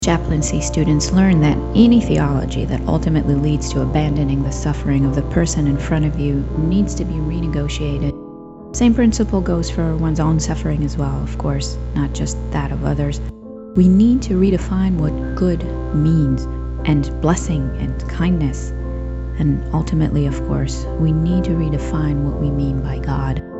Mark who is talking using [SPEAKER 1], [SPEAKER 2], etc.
[SPEAKER 1] Chaplaincy students learn that any theology that ultimately leads to abandoning the suffering of the person in front of you needs to be renegotiated. Same principle goes for one's own suffering as well, of course, not just that of others. We need to redefine what good means, and blessing and kindness. And ultimately, of course, we need to redefine what we mean by God.